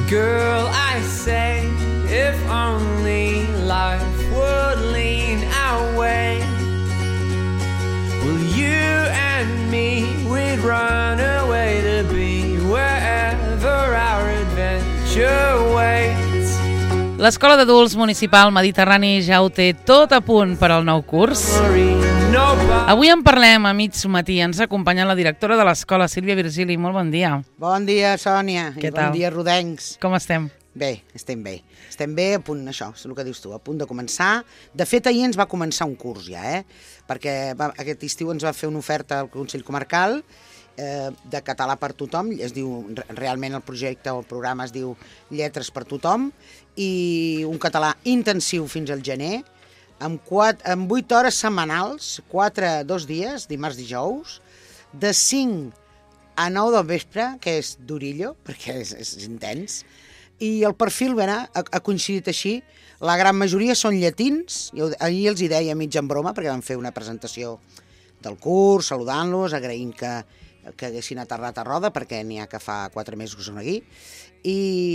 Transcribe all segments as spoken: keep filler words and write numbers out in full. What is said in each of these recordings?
Girl, I say, if only life would lean our way. Well, you and me, we'd run away to be wherever our adventure waits. L'Escola d'Adults Municipal Mediterrani ja ho té tot a punt per al nou curs. Avui en parlem a mig matí. Ens acompanya la directora de l'escola, Sílvia Virgili. Molt bon dia. Bon dia, Sònia. Què I tal? Bon dia, rodencs. Com estem? Bé, estem bé. Estem bé a punt, això, és el que dius tu, a punt de començar. De fet, ahir ens va començar un curs ja, eh? Perquè va, aquest estiu ens va fer una oferta al Consell Comarcal eh, de català per tothom. Es diu, realment el projecte o el programa es diu Lletres per tothom, i un català intensiu fins al gener, amb, quatre, amb vuit hores setmanals, quatre, dos dies, dimarts i dijous, de cinc a nou del vespre, que és d'orillo, perquè és, és intens, i el perfil ben, ha, ha coincidit així. La gran majoria són llatins. Jo ahir els hi deia mig en broma, perquè vam fer una presentació del curs, saludant-los, agraint que, que haguessin aterrat a Roda, perquè n'hi ha que fa quatre mesos que són aquí, i,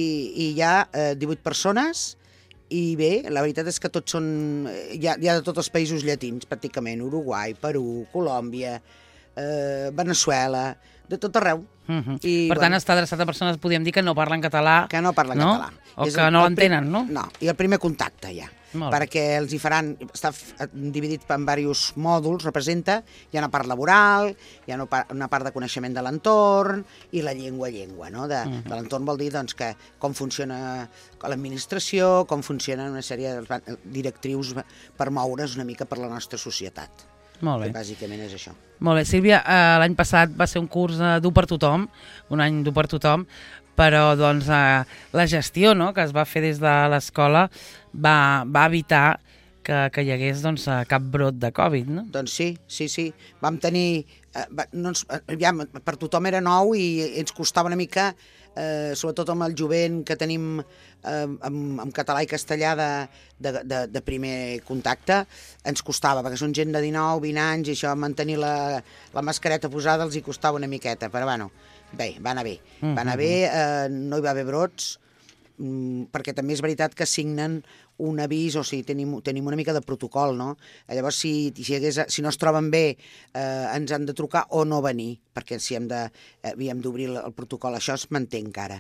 i hi ha eh, divuit persones, i bé, la veritat és que tots són, hi ha, hi ha de tots els països llatins, pràcticament, Uruguai, Perú, Colòmbia, eh, Veneçuela, de tot arreu. Uh-huh. I, per tant, bueno, està adreçat a persones, podríem dir, que no parlen català. Que no parlen no? català. O és que el, no el l'entenen, no? No, i el primer contacte ja. Perquè els hi faran, està dividit en diversos mòduls, representa, hi ha una part laboral, hi ha una part de coneixement de l'entorn i la llengua, llengua, no? De, uh-huh. de l'entorn vol dir, doncs, que com funciona l'administració, com funcionen una sèrie de directrius per moure's una mica per la nostra societat. Molt bé. Que bàsicament és això. Molt bé, Sílvia, eh, l'any passat va ser un curs eh, dur per tothom, un any dur per tothom, però doncs, eh, la gestió, no?, que es va fer des de l'escola va, va evitar que, que hi hagués doncs, cap brot de Covid, no? Doncs sí, sí, sí. Vam tenir... Eh, va, no ens, ja, per tothom era nou i ens costava una mica, eh, sobretot amb el jovent que tenim eh, amb, amb català i castellà de, de, de, de primer contacte, ens costava, perquè són gent de dinou, vint anys, i això, mantenir la, la mascareta posada els hi costava una miqueta, però bueno, bé, va anar bé. Va anar bé, eh, no hi va haver brots, mm, perquè també és veritat que signen un avís, o sigui, tenim, tenim una mica de protocol, no? Llavors, si, si, hagués, si no es troben bé, eh, ens han de trucar o no venir, perquè si hem de, eh, havíem d'obrir el, el protocol, això es manté encara.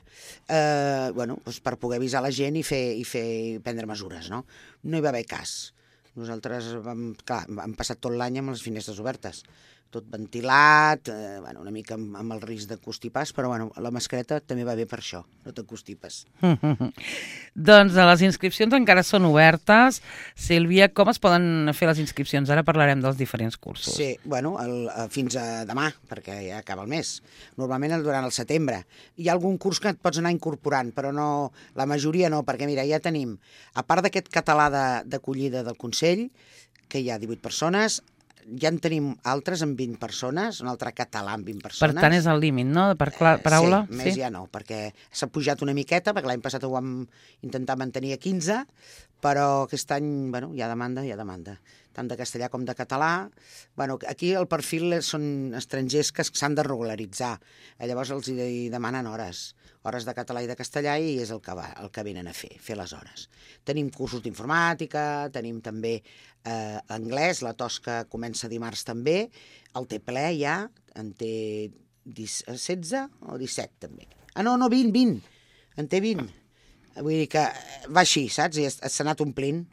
Eh, bueno, doncs per poder avisar la gent i fer, i fer i prendre mesures, no? No hi va haver cas. Nosaltres vam, clar, hem passat tot l'any amb les finestres obertes, tot ventilat, eh, bueno, una mica amb, amb el risc de constipar, però bueno, la mascareta també va bé per això, no te constipes. Doncs les inscripcions encara són obertes. Sílvia, com es poden fer les inscripcions? Ara parlarem dels diferents cursos. Sí, bueno, el, fins a demà, perquè ja acaba el mes. Normalment durant el setembre. Hi ha algun curs que et pots anar incorporant, però no, la majoria no, perquè mira, ja tenim, a part d'aquest català d'acollida del Consell, que hi ha divuit persones, ja en tenim altres amb vint persones, un altre català amb vint persones. Per tant, és el límit, no?, per paraula? Sí, més sí? Ja no, perquè s'ha pujat una miqueta, perquè l'any passat ho vam intentar mantenir a quinze, però aquest any, bueno, hi ha demanda, hi ha demanda, tant de castellà com de català. Bueno, aquí el perfil són estrangers que s'han de regularitzar, llavors els hi demanen hores, hores de català i de castellà, i és el que, va, el que venen a fer, fer les hores. Tenim cursos d'informàtica, tenim també eh, anglès, la Tosca comença dimarts també, el té ple ja, en té setze o disset també. Ah, no, no, vint, vint, en té vint. Vull dir que va així, saps? I s'ha anat omplint.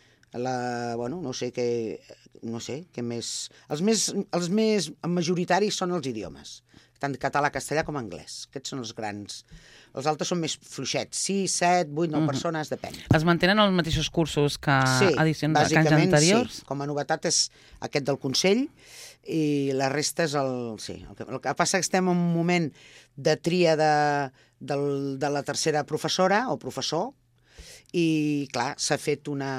La, bueno, no sé què, no sé, què més... Els més, els més majoritaris són els idiomes, tant català, castellà com anglès. Aquests són els grans. Els altres són més fluixets, sis, set, vuit, nou mm-hmm. persones, depèn. Es mantenen els mateixos cursos que sí, edicions de anys anteriors? Sí, com a novetat és aquest del Consell, i la resta és el... Sí, el que, el que passa és que estem en un moment de tria de, del, de la tercera professora o professor, i clar, s'ha fet una...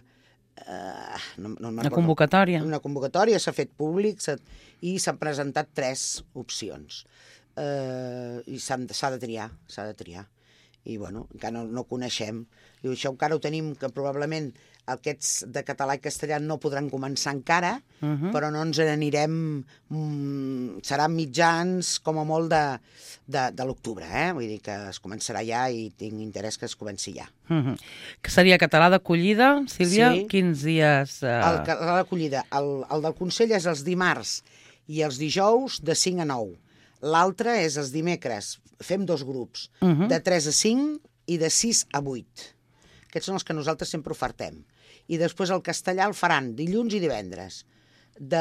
Uh, no, no una convocatòria. Una convocatòria, s'ha fet públic i s'han presentat tres opcions. Uh, I s'ha de triar, s'ha de triar. I bueno, encara no, no coneixem. I això encara ho tenim, que probablement aquests de català i castellà no podran començar encara, Uh -huh. però no ens n'anirem... Mm, seran mitjans, com a molt, de, de, de l'octubre, eh? Vull dir que es començarà ja i tinc interès que es comenci ja. Uh -huh. Que seria català d'acollida, Sílvia? Sí. Quins dies... Uh... El català d'acollida, el, el del Consell és els dimarts i els dijous de cinc a nou. L'altre és els dimecres. Fem dos grups, Uh -huh. de tres a cinc i de sis a vuit. Aquests són els que nosaltres sempre ofertem. I després el castellà el faran dilluns i divendres, de,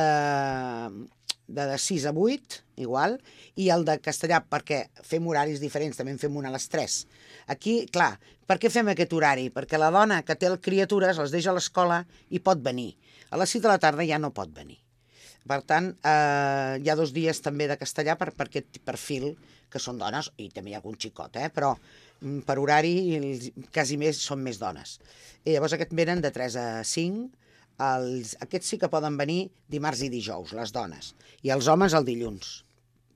de, de sis a vuit, igual, i el de castellà, perquè fem horaris diferents, també en fem un a les tres. Aquí, clar, per què fem aquest horari? Perquè la dona que té criatures les deixa a l'escola i pot venir. A les sis de la tarda ja no pot venir. Per tant, eh, hi ha dos dies també de castellà per, per aquest perfil, que són dones, i també hi ha algun xicot, eh? Però per horari quasi més són més dones. I llavors aquests venen de tres a cinc, els, aquests sí que poden venir dimarts i dijous, les dones, i els homes el dilluns,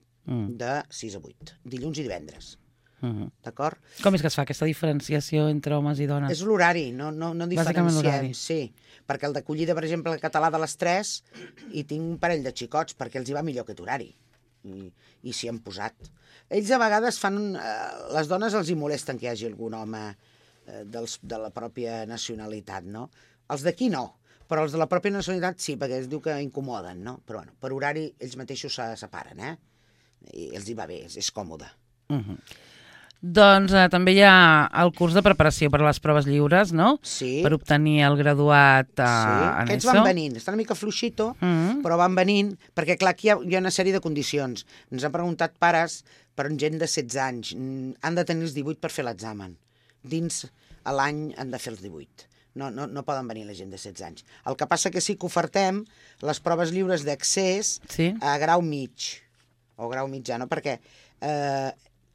mm. de sis a vuit, dilluns i divendres. Uh-huh. D'acord? Com és que es fa aquesta diferenciació entre homes i dones? És l'horari, no, no, no diferenciem. Sí, perquè el d'acollida, per exemple, el català de les tres, i tinc un parell de xicots, perquè els hi va millor aquest horari. I, i s'hi han posat. Ells a vegades fan... Eh, les dones els hi molesten que hi hagi algun home eh, dels, de la pròpia nacionalitat, no? Els d'aquí no, però els de la pròpia nacionalitat sí, perquè es diu que incomoden, no? Però bueno, per horari ells mateixos se separen, eh? I els hi va bé, és, és còmode. Uh-huh. Doncs eh, també hi ha el curs de preparació per a les proves lliures, no? Sí. Per obtenir el graduat eh, sí. en Aquests ESO. van venint, està una mica fluixito, uh -huh. però van venint, perquè clar, aquí hi ha, hi ha una sèrie de condicions. Ens han preguntat pares per gent de setze anys. Han de tenir els divuit per fer l'examen. Dins a l'any han de fer els divuit. No, no, no poden venir la gent de setze anys. El que passa que sí que ofertem les proves lliures d'accés sí. a grau mig, o grau mitjà, no? Perquè eh,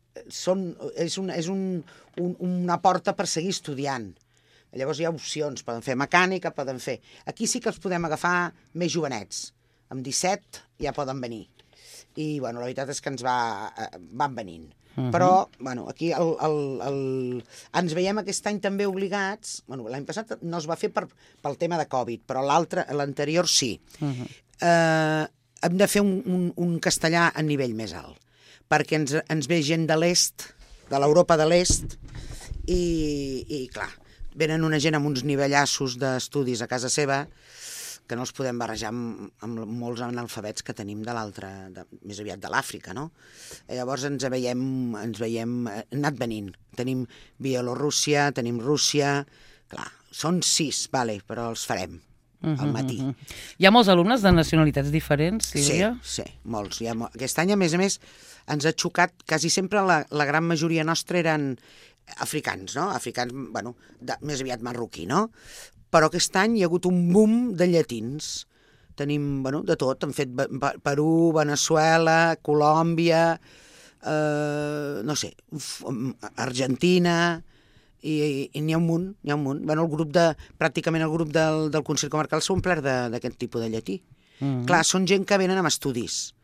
són, és, un, és un, un, una porta per seguir estudiant. Llavors hi ha opcions, poden fer mecànica, poden fer... Aquí sí que els podem agafar més jovenets. Amb disset ja poden venir. I, bueno, la veritat és que ens va, eh, van venint. Uh -huh. Però, bueno, aquí el, el, el... ens veiem aquest any també obligats... Bueno, l'any passat no es va fer per, pel tema de Covid, però l'altre, l'anterior sí. Uh -huh. eh, hem de fer un, un, un castellà a nivell més alt, perquè ens, ens ve gent de l'est, de l'Europa de l'est, i, i clar, venen una gent amb uns nivellassos d'estudis a casa seva que no els podem barrejar amb, amb molts analfabets que tenim de l'altre, més aviat de l'Àfrica, no? I llavors ens veiem, ens veiem, hem anat venint. Tenim Bielorússia, tenim Rússia, clar, són sis, vale, però els farem al matí. Uh -huh. Hi ha molts alumnes de nacionalitats diferents, Sílvia? Sí, sí, molts. Hi ha mo... Aquest any, a més a més, ens ha xocat, quasi sempre la, la gran majoria nostra eren africans, no? Africans, bueno, de, més aviat marroquí, no? Però aquest any hi ha hagut un boom de llatins. Tenim, bueno, de tot. Han fet Perú, Veneçuela, Colòmbia, eh, no sé, Argentina, i, i n'hi ha un munt, n'hi ha un munt. Bueno, el grup de, pràcticament el grup del, del Consell Comarcal s'ha omplert d'aquest tipus de llatí. Mm-hmm. Clar, són gent que venen amb estudis.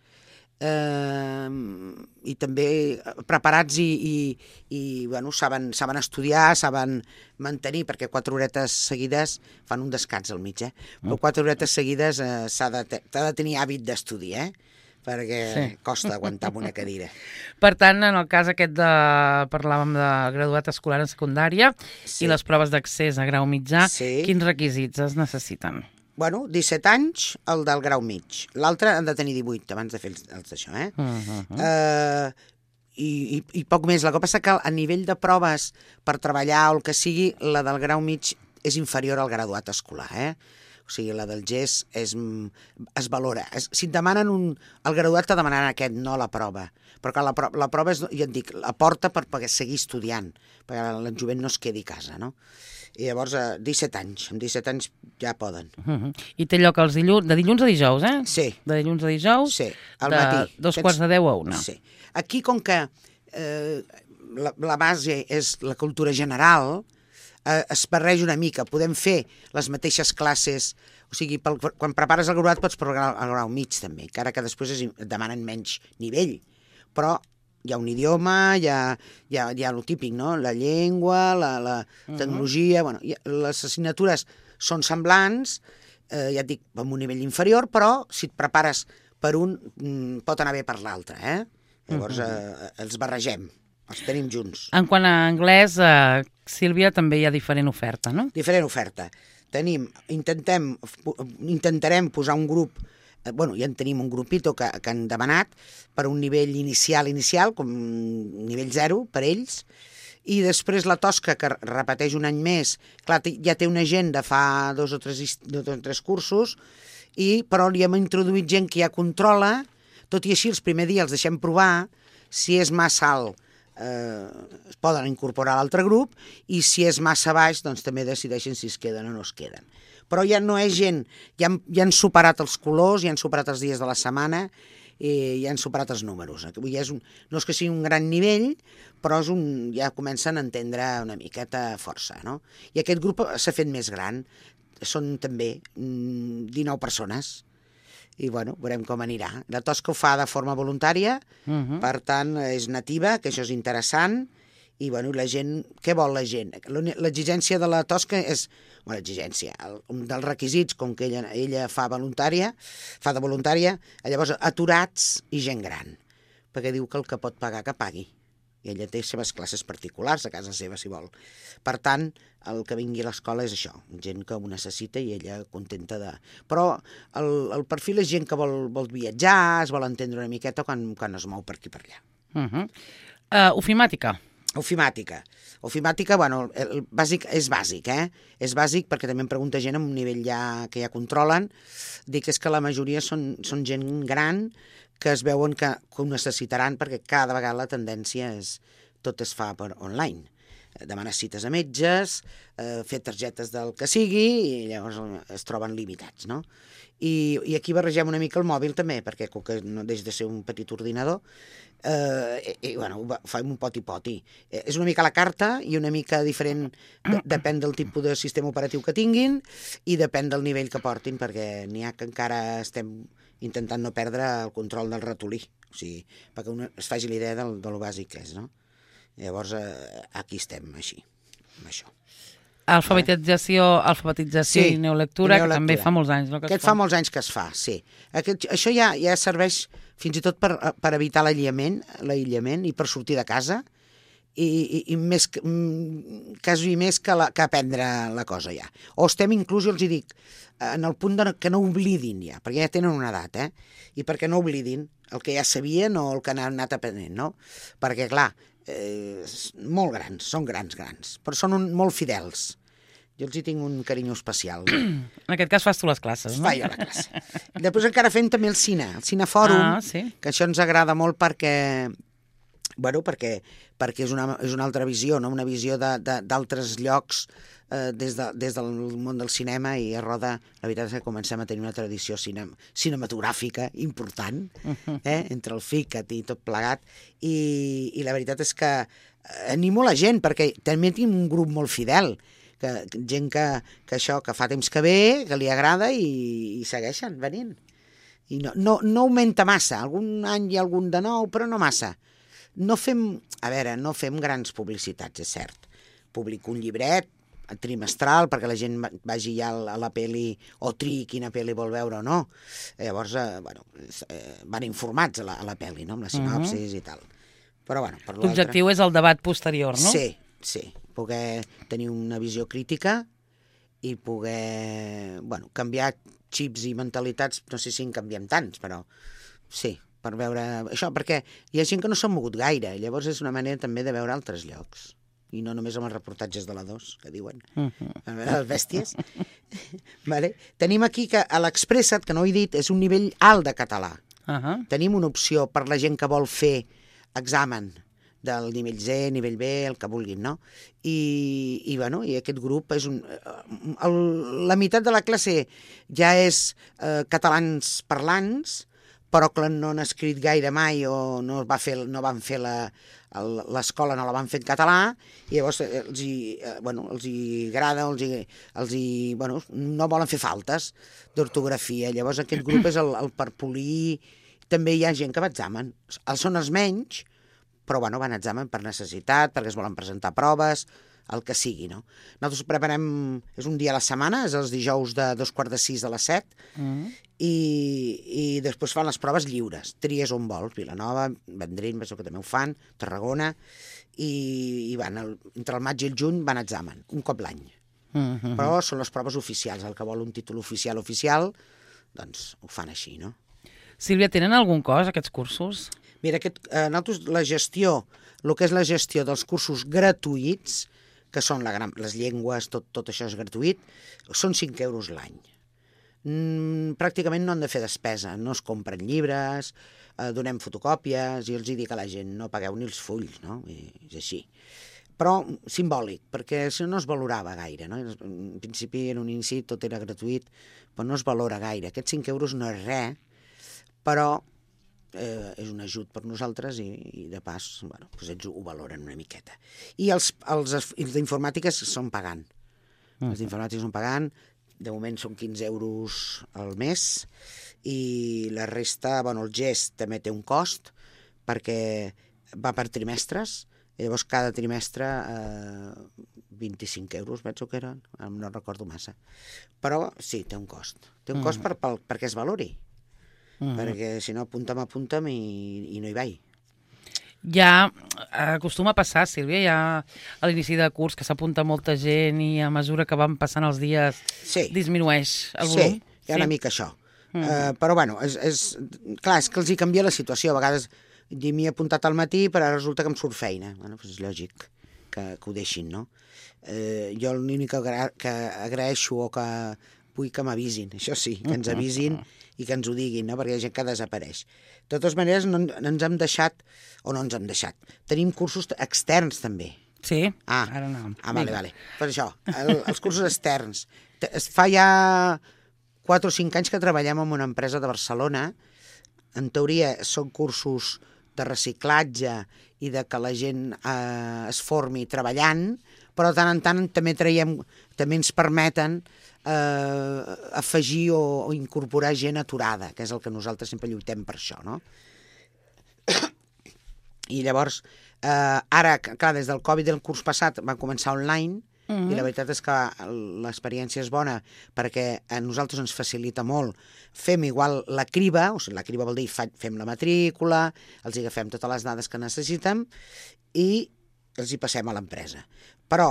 Eh, i també preparats i, i, i bueno, saben, saben estudiar, saben mantenir, perquè quatre horetes seguides fan un descans al mig, eh? Però quatre horetes seguides eh, s'ha de, de tenir hàbit d'estudi, eh? Perquè sí. Costa aguantar una cadira. Per tant, en el cas aquest de... parlàvem de graduat escolar en secundària sí. i les proves d'accés a grau mitjà, sí. Quins requisits es necessiten? Bueno, disset anys, el del grau mig. L'altre han de tenir divuit, abans de fer els, els d'això, eh? Uh -huh. eh i, i, I poc més. El que passa que a nivell de proves per treballar o el que sigui, la del grau mig és inferior al graduat escolar, eh? O sigui, la del G E S és, es valora. Es, si et demanen un... El graduat te demanaran aquest, no la prova. Però que la, la prova és, ja et dic, la porta per poder seguir estudiant, perquè el jovent no es quedi a casa, no? I llavors, a disset anys, amb disset anys ja poden. Uh -huh. I té lloc els dilluns, de dilluns a dijous, eh? Sí. De dilluns a dijous, sí, al de matí. dos Tens... quarts de deu a una. Sí. Aquí, com que eh, la, la base és la cultura general, eh, es barreja una mica. Podem fer les mateixes classes, o sigui, pel, quan prepares el graduat pots preparar el grau mig també, encara que després es demanen menys nivell. Però hi ha un idioma, hi ha, hi ha, hi ha el típic, no? La llengua, la, la tecnologia... Uh -huh. Bueno, ha, les assignatures són semblants, eh, ja et dic, amb un nivell inferior, però si et prepares per un, pot anar bé per l'altre, eh? Llavors eh, els barregem, els tenim junts. En quant a anglès, eh, Sílvia, també hi ha diferent oferta, no? Diferent oferta. Tenim, intentem, intentarem posar un grup, eh, bueno, ja en tenim un grupito que, que han demanat per un nivell inicial, inicial, com nivell zero per ells, i després la Tosca, que repeteix un any més, clar, ja té una gent de fa dos o tres, dos o tres cursos, i, però li hem introduït gent que ja controla, tot i així els primers dies els deixem provar, si és massa alt eh, es poden incorporar a l'altre grup, i si és massa baix doncs també decideixen si es queden o no es queden. Però ja no és gent, ja han, ja han superat els colors, ja han superat els dies de la setmana, i ja han superat els números. Ja és un, no és que sigui un gran nivell, però és un, ja comencen a entendre una miqueta força, no? I aquest grup s'ha fet més gran, són també dinou persones, i bueno, veurem com anirà. La Tosca ho fa de forma voluntària, uh-huh. Per tant és nativa, que això és interessant, i bueno, la gent, què vol la gent? L'exigència de la Tosca és, bueno, l'exigència, un dels requisits, com que ella, ella fa voluntària, fa de voluntària, llavors aturats i gent gran, perquè diu que el que pot pagar, que pagui. I ella té seves classes particulars a casa seva, si vol. Per tant, el que vingui a l'escola és això, gent que ho necessita i ella contenta de... Però el, el perfil és gent que vol, vol viatjar, es vol entendre una miqueta quan, quan es mou per aquí per allà. Uh-huh. uh, ofimàtica. Ofimàtica. Ofimàtica, bueno, el bàsic és bàsic, eh? És bàsic perquè també em pregunta gent amb un nivell ja que ja controlen. Dic és que la majoria són, són gent gran que es veuen que, que ho necessitaran perquè cada vegada la tendència és tot es fa per online. Demanar cites a metges, eh, fer targetes del que sigui i llavors es troben limitats, no? I, i aquí barregem una mica el mòbil també, perquè com que no deixa de ser un petit ordinador, eh, i, i bueno, fem un poti-poti. Eh, és una mica la carta i una mica diferent, de, depèn del tipus de sistema operatiu que tinguin i depèn del nivell que portin, perquè n'hi ha que encara estem intentant no perdre el control del ratolí, o sigui, perquè un es faci l'idea del, del bàsic que és, no? Llavors, eh, aquí estem, així, amb això. Alfabetització, alfabetització sí, i neolectura, que també fa molts anys, no? Que Aquest fa molts anys que es fa, sí. Aquest, això ja, ja serveix fins i tot per, per evitar l'aïllament, l'aïllament i per sortir de casa, i, i, i més, quasi més que, la, que aprendre la cosa ja. O estem inclús, jo els hi dic, en el punt de que no oblidin ja, perquè ja tenen una edat, eh? I perquè no oblidin el que ja sabien o el que han anat aprenent, no? Perquè, clar, eh, molt grans, són grans, grans, però són un, molt fidels. Jo els hi tinc un carinyo especial. En aquest cas fas tu les classes, no? Faig jo la classe. Després encara fem també el cine, el cinefòrum, ah, sí? Que això ens agrada molt perquè, bueno, perquè, perquè és, una, és una altra visió, no? Una visió d'altres llocs eh, des, de, des del món del cinema, i a Roda la veritat és que comencem a tenir una tradició cine, cinematogràfica important, eh? Entre el FICAT i tot plegat, i, i la veritat és que animo la gent, perquè també tinc un grup molt fidel, que, gent que, que això, que fa temps que ve, que li agrada i, i segueixen venint. I no, no, no augmenta massa, algun any hi ha algun de nou, però no massa. No fem, a veure, no fem grans publicitats, és cert. Publico un llibret trimestral perquè la gent vagi ja a la pel·li o triï quina pel·li vol veure o no. Llavors, eh, bueno, eh, van informats a la, a la pel·li, no? Amb la sinopsis uh-huh. i tal. Però, bueno, per l'altre... L'objectiu és el debat posterior, no? Sí, sí. Poder tenir una visió crítica i poder, bueno, canviar xips i mentalitats, no sé si en canviem tants, però sí, per veure això, perquè hi ha gent que no s'ha mogut gaire, i llavors és una manera també de veure altres llocs, i no només amb els reportatges de la dos, que diuen, uh-huh. les bèsties. Vale. Tenim aquí que a l'Expressa't, que no ho he dit, és un nivell alt de català. Uh-huh. Tenim una opció per la gent que vol fer examen del nivell C, nivell B, el que vulguin, no? I, i, bueno, i aquest grup és un... El, la meitat de la classe ja és eh, catalans parlants, però que no han escrit gaire mai o no, va fer, no van fer la, l'escola, no la van fer en català, i llavors els hi, eh, bueno, els hi agrada, els hi, els hi, bueno, no volen fer faltes d'ortografia. Llavors aquest grup és el, el per polir. També hi ha gent que va a examen. Els són els menys, però bueno, van a examen per necessitat, perquè es volen presentar proves, el que sigui, no? Nosaltres preparem, és un dia a la setmana, és els dijous de dos quarts de sis a les set, mm. i, i després fan les proves lliures. Tries on vols, Vilanova, Vendrell, que també ho fan, Tarragona, i, i van, el, entre el maig i el juny van a examen, un cop l'any. Mm-hmm. Però són les proves oficials, el que vol un títol oficial oficial, doncs ho fan així, no? Sílvia, tenen algun cost aquests cursos? Mira, aquest, eh, nosaltres la gestió, el que és la gestió dels cursos gratuïts, que són la gran, les llengües, tot, tot això és gratuït, són cinc euros l'any. Mm, pràcticament no han de fer despesa, no es compren llibres, eh, donem fotocòpies, i els dic a la gent, no pagueu ni els fulls, no? I és així. Però simbòlic, perquè això no es valorava gaire, no? En principi, en un inici, tot era gratuït, però no es valora gaire. Aquests cinc euros no és res, però eh, és un ajut per nosaltres i, i de pas, bueno, doncs ells ho valoren una miqueta. I els, els, els d'informàtiques són pagant. Mm. Els d'informàtiques són pagant, de moment són quinze euros al mes, i la resta, bueno, el gest també té un cost, perquè va per trimestres, i llavors cada trimestre eh, vint-i-cinc euros, veig que eren, no recordo massa. Però sí, té un cost. Té un mm. cost per, per, perquè es valori. Mm. Perquè si no apunta'm, apunta'm i, i no hi vaig. Ja acostuma a passar, Sílvia, ja a l'inici de curs que s'apunta molta gent i a mesura que van passant els dies sí. disminueix el volum. Sí, hi ha sí. una mica això. Mm. Uh, però bueno, és, és, clar, és que els hi canvia la situació. A vegades m'hi he apuntat al matí, però resulta que em surt feina. Bueno, doncs és lògic que, que ho deixin, no? Uh, jo l'únic que, agra que agraeixo o que vull que m'avisin, això sí, que ens avisin i que ens ho diguin, no? Perquè hi ha gent que desapareix. De totes maneres, no, no ens hem deixat, o no ens hem deixat, tenim cursos externs també. Sí? Ah, ara no. Ah, vale, vale. Per això, el, els cursos externs. Es fa ja quatre o cinc anys que treballem en una empresa de Barcelona. En teoria són cursos de reciclatge i de que la gent eh, es formi treballant, però de tant en tant també traiem, també ens permeten eh, afegir o, o incorporar gent aturada, que és el que nosaltres sempre lluitem per això, no? I llavors, eh, ara, clar, des del Covid del curs passat va començar online, mm-hmm. i la veritat és que l'experiència és bona perquè a nosaltres ens facilita molt. Fem igual la criba, o sigui, la criba vol dir fem la matrícula, els agafem totes les dades que necessitem i els hi passem a l'empresa. Però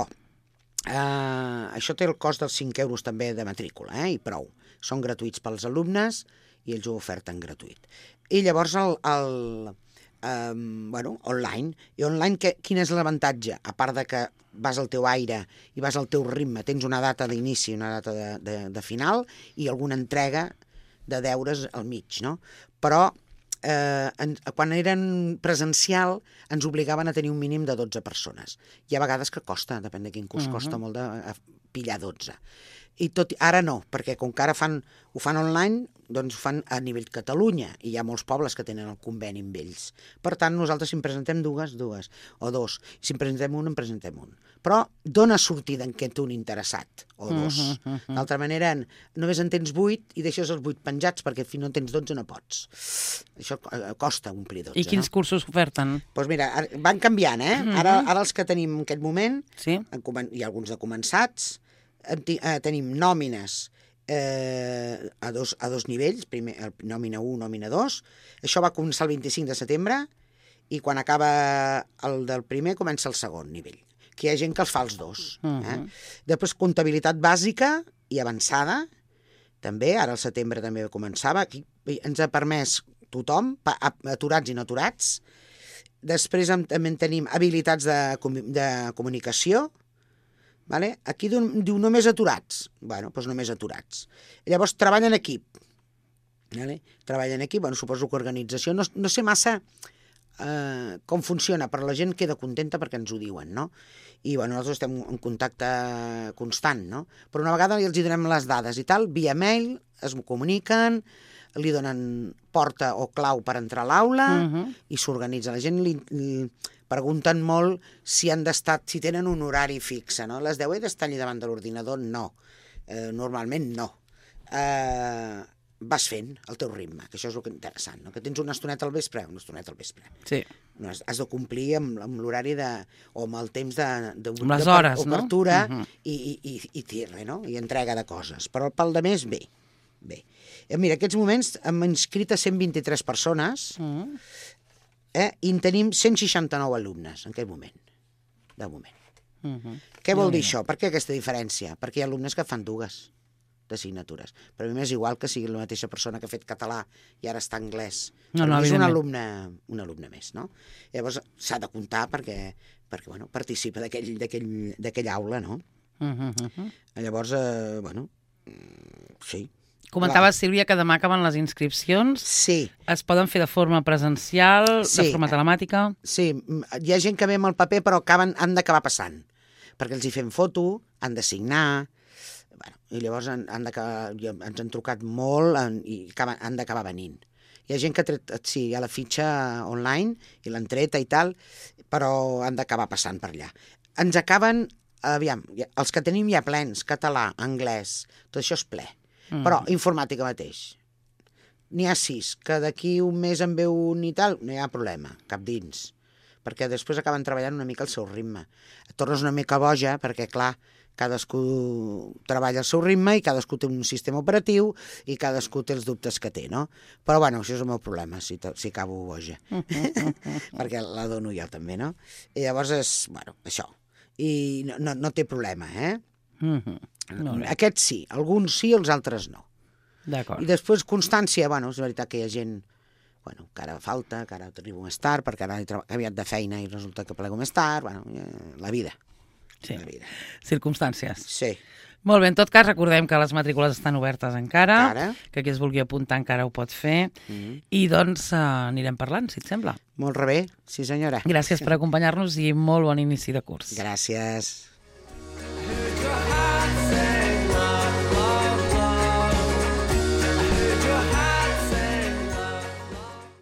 eh, això té el cost dels cinc euros també de matrícula, eh, i prou. Són gratuïts pels alumnes i ells ho oferten gratuït. I llavors el... el Um, bueno, online. I online, que, quin és l'avantatge? A part de que vas al teu aire i vas al teu ritme, tens una data d'inici, una data de, de, de final i alguna entrega de deures al mig, no? Però eh, en, quan eren presencial ens obligaven a tenir un mínim de dotze persones. Hi ha vegades que costa, depèn de quin curs, uh-huh. costa molt de pillar dotze. I tot, ara no, perquè com que ara fan, ho fan online, doncs ho fan a nivell Catalunya, i hi ha molts pobles que tenen el conveni amb ells. Per tant, nosaltres si en presentem dues, dues, o dos. Si en presentem un, en presentem un. Però dona sortida en què tu un interessat, o dos. Uh -huh, uh -huh. D'altra manera, només en tens vuit i deixes els vuit penjats, perquè si no en tens dotze no pots. Això costa omplir dotze. I quins no? cursos oferten? Doncs pues mira, van canviant, eh? Uh -huh. ara, ara els que tenim en aquest moment, sí? hi ha alguns de començats, eh, tenim nòmines eh, a, dos, a dos nivells, primer, el nòmina u, nòmina dos. Això va començar el vint-i-cinc de setembre i quan acaba el del primer comença el segon nivell, que hi ha gent que els fa els dos. Uh-huh. eh? Després comptabilitat bàsica i avançada, també, ara al setembre també començava, aquí ens ha permès tothom, aturats i no aturats. Després també tenim habilitats de, de comunicació. Vale? Aquí diu només aturats. Bueno, doncs només aturats. I llavors, treball en equip. Vale? Treball en equip, bueno, suposo que organització. No, no sé massa eh, com funciona, però la gent queda contenta perquè ens ho diuen, no? I bueno, nosaltres estem en contacte constant, no? Però una vegada els hi donem les dades i tal, via mail, es comuniquen, li donen porta o clau per entrar a l'aula uh-huh. i s'organitza. La gent li... li pregunten molt si han d'estar, si tenen un horari fixe, no? Les deu he d'estar allà davant de l'ordinador? No. Eh, normalment no. Eh, vas fent el teu ritme, que això és el que és interessant, no? Que tens una estoneta al vespre, una estoneta al vespre. Sí. No, has, has de complir amb, amb l'horari de, o amb el temps de, de, amb les de hores, obertura, no? Uh -huh. i, i, i, i tira, no? I entrega de coses. Però pel de més, bé. bé. Eh, mira, en aquests moments hem inscrit a cent vint-i-tres persones, uh -huh. eh, i en tenim cent seixanta-nou alumnes en aquest moment, de moment. Uh -huh. Què vol dir això? Per què aquesta diferència? Perquè hi ha alumnes que fan dues d'assignatures. Però a mi m'és igual que sigui la mateixa persona que ha fet català i ara està anglès. No, no, és un alumne, un alumne més, no? Llavors s'ha de comptar perquè, perquè bueno, participa d'aquella aula, no? Uh -huh, uh -huh. Llavors, eh, bueno, sí. Comentaves, Sílvia, que demà acaben les inscripcions. Sí. Es poden fer de forma presencial, sí. de forma telemàtica? Sí, hi ha gent que ve amb el paper però acaben, han d'acabar passant, perquè els hi fem foto, han de signar, bueno, i llavors han, han ens han trucat molt en, i acaben, han d'acabar venint. Hi ha gent que ha tret, sí, hi ha la fitxa online i l'han treta i tal, però han d'acabar passant per allà. Ens acaben, aviam, els que tenim ja plens, català, anglès, tot això és ple. Mm. Però informàtica mateix. N'hi ha sis, que d'aquí un mes en ve un i tal, no hi ha problema, cap dins. Perquè després acaben treballant una mica al seu ritme. Et tornes una mica boja, perquè, clar, cadascú treballa al seu ritme i cadascú té un sistema operatiu i cadascú té els dubtes que té, no? Però, bueno, això és el meu problema, si, si acabo boja. Perquè la dono jo, també, no? I llavors és, bueno, això. I no, no, no té problema, eh? Mm-hmm. No, no. Aquests sí, alguns sí, els altres no. D'acord. I després constància, bueno, és veritat que hi ha gent bueno, que ara falta, que ara arribo més tard, perquè ara he canviat de feina i resulta que plego més tard, bueno, la vida. Sí, la vida. Circumstàncies. Sí. Molt bé, en tot cas recordem que les matrícules estan obertes encara, Ara. que qui es vulgui apuntar encara ho pot fer, Mm-hmm. i doncs uh, anirem parlant, si et sembla. Molt bé, sí senyora. Gràcies per acompanyar-nos i molt bon inici de curs. Gràcies.